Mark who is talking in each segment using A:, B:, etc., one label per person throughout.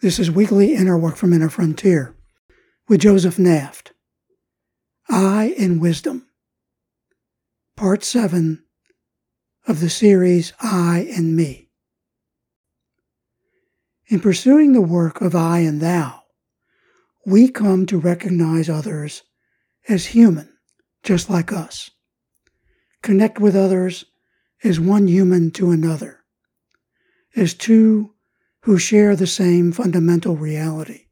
A: This is Weekly Inner Work from Inner Frontier with Joseph Naft. I and Wisdom, Part 7 of the series I and Me. In pursuing the work of I and Thou, we come to recognize others as human, just like us. Connect with others as one human to another, as two who share the same fundamental reality.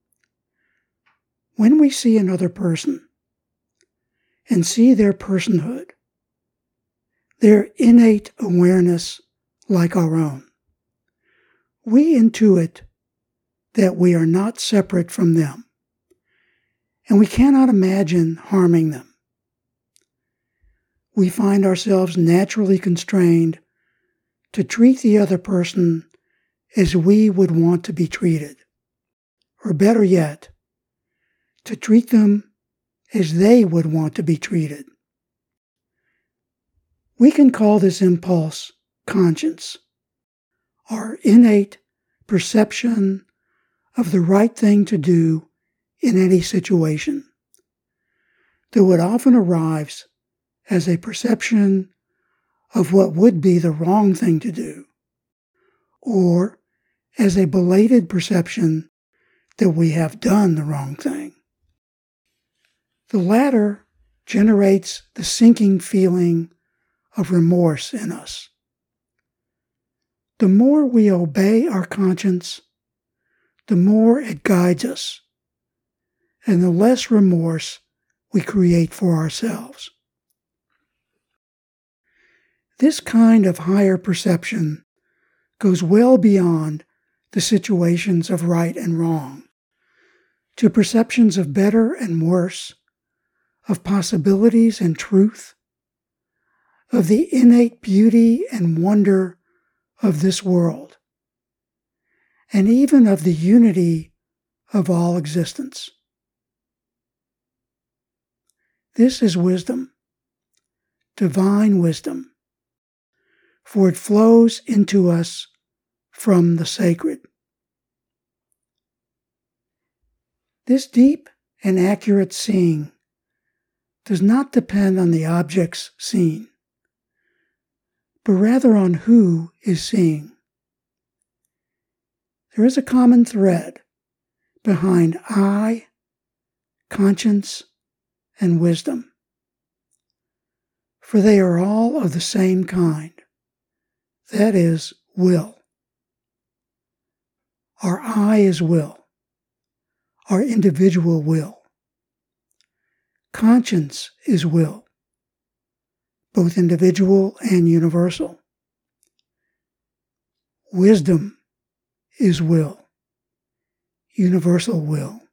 A: When we see another person and see their personhood, their innate awareness like our own, we intuit that we are not separate from them, and we cannot imagine harming them. We find ourselves naturally constrained to treat the other person as we would want to be treated, or better yet, to treat them as they would want to be treated. We can call this impulse conscience, our innate perception of the right thing to do in any situation, though it often arrives as a perception of what would be the wrong thing to do, or as a belated perception that we have done the wrong thing. The latter generates the sinking feeling of remorse in us. The more we obey our conscience, the more it guides us, and the less remorse we create for ourselves. This kind of higher perception goes well beyond the situations of right and wrong, to perceptions of better and worse, of possibilities and truth, of the innate beauty and wonder of this world, and even of the unity of all existence. This is wisdom, divine wisdom, for it flows into us from the sacred. This deep and accurate seeing does not depend on the objects seen, but rather on who is seeing. There is a common thread behind I, conscience, and wisdom, for they are all of the same kind, that is, will. Our I is will, our individual will. Conscience is will, both individual and universal. Wisdom is will, universal will.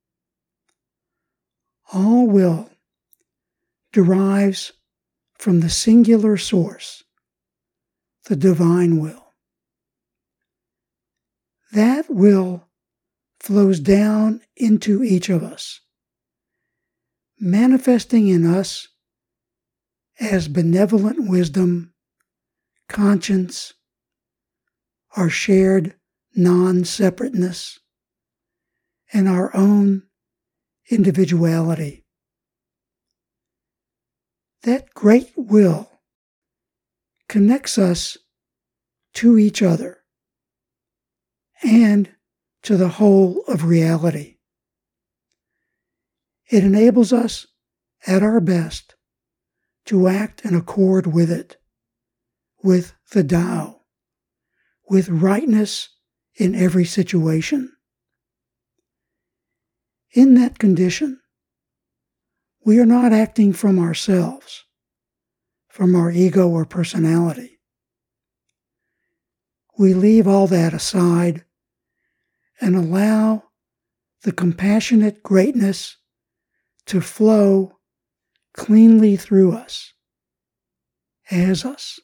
A: All will derives from the singular source, the divine will. That will flows down into each of us, manifesting in us as benevolent wisdom, conscience, our shared non-separateness, and our own individuality. That great will connects us to each other and to the whole of reality. It enables us, at our best, to act in accord with it, with the Tao, with rightness in every situation. In that condition, we are not acting from ourselves, from our ego or personality. We leave all that aside and allow the compassionate greatness to flow cleanly through us, as us.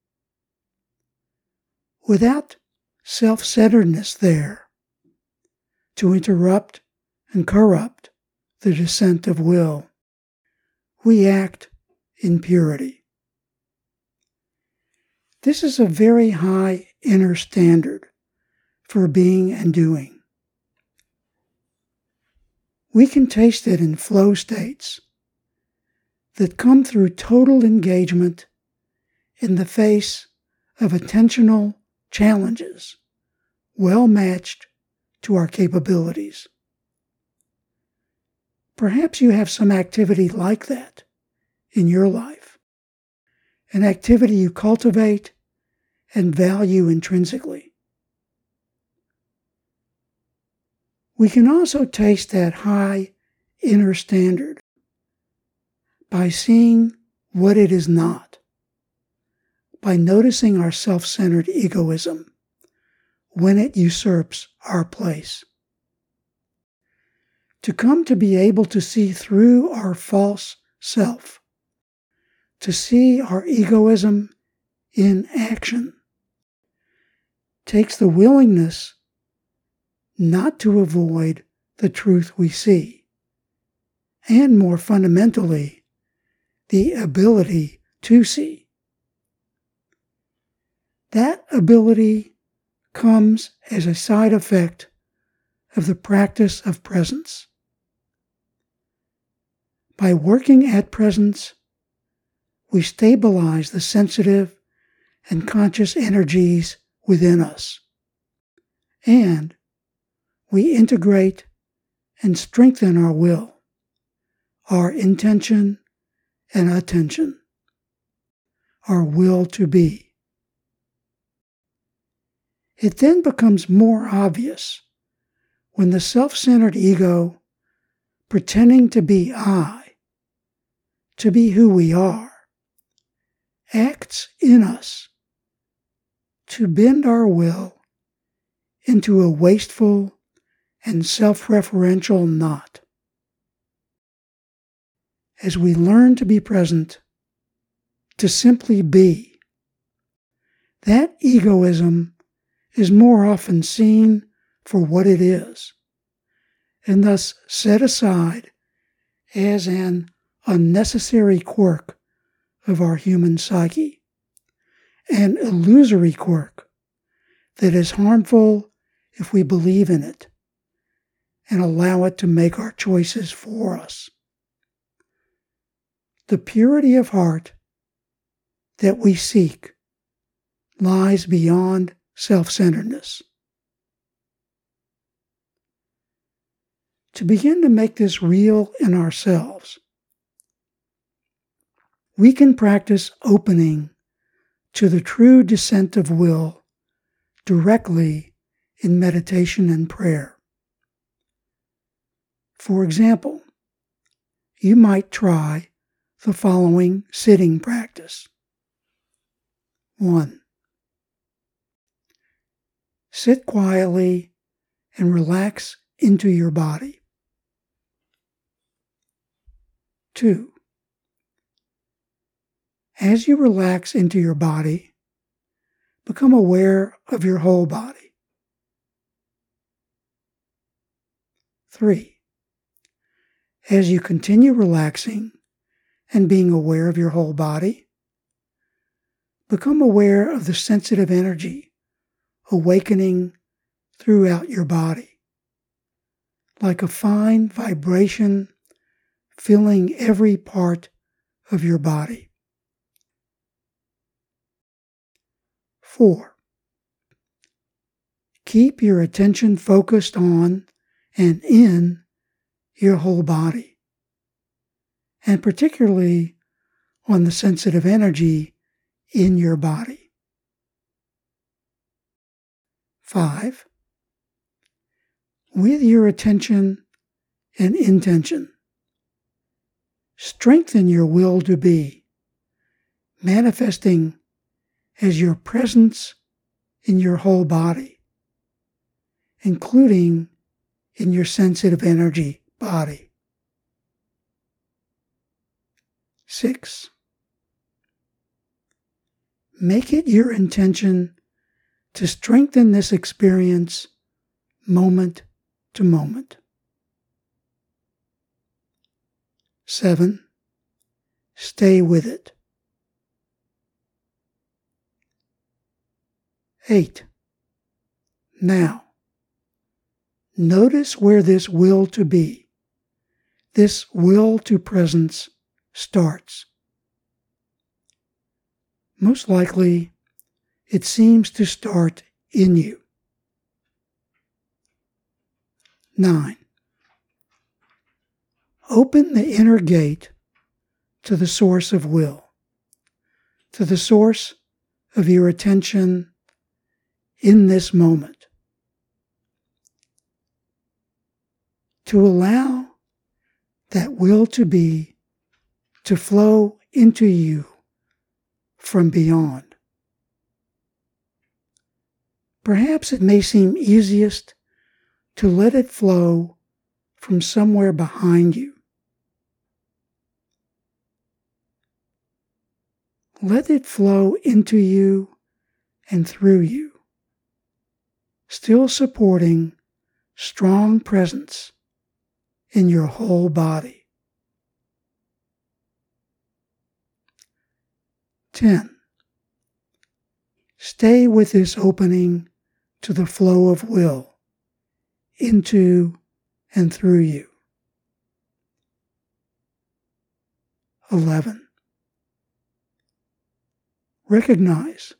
A: Without self-centeredness there, to interrupt and corrupt the descent of will, we act in purity. This is a very high inner standard for being and doing. We can taste it in flow states that come through total engagement in the face of attentional challenges well matched to our capabilities. Perhaps you have some activity like that in your life, an activity you cultivate and value intrinsically. We can also taste that high inner standard by seeing what it is not, by noticing our self-centered egoism when it usurps our place. To come to be able to see through our false self, to see our egoism in action, takes the willingness not to avoid the truth we see, and more fundamentally, the ability to see. That ability comes as a side effect of the practice of presence. By working at presence, we stabilize the sensitive and conscious energies within us, and we integrate and strengthen our will, our intention and attention, our will to be. It then becomes more obvious when the self-centered ego, pretending to be I, to be who we are, acts in us to bend our will into a wasteful and self-referential knot. As we learn to be present, to simply be, that egoism is more often seen for what it is, and thus set aside as an unnecessary quirk of our human psyche, an illusory quirk that is harmful if we believe in it and allow it to make our choices for us. The purity of heart that we seek lies beyond self-centeredness. To begin to make this real in ourselves, we can practice opening to the true descent of will directly in meditation and prayer. For example, you might try the following sitting practice. 1. Sit quietly and relax into your body. 2. As you relax into your body, become aware of your whole body. 3. As you continue relaxing and being aware of your whole body, become aware of the sensitive energy awakening throughout your body, like a fine vibration filling every part of your body. 4. Keep your attention focused on and in your whole body, and particularly on the sensitive energy in your body. 5. With your attention and intention, strengthen your will to be, manifesting as your presence in your whole body, including in your sensitive energy body. 6. Make it your intention to strengthen this experience moment to moment. 7. Stay with it. 8. Now, notice where this will to be, this will to presence starts. Most likely, it seems to start in you. 9. Open the inner gate to the source of will, to the source of your attention in this moment. To allow that will to be to flow into you from beyond. Perhaps it may seem easiest to let it flow from somewhere behind you. Let it flow into you and through you, still supporting strong presence in your whole body. 10. Stay with this opening to the flow of will into and through you. 11. Recognize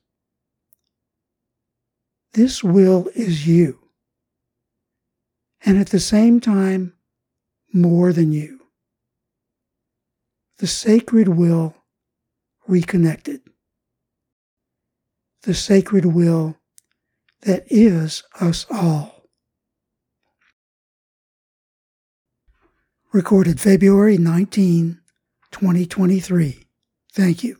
A: this will is you, and at the same time, more than you. The sacred will reconnected. The sacred will that is us all. Recorded February 19, 2023. Thank you.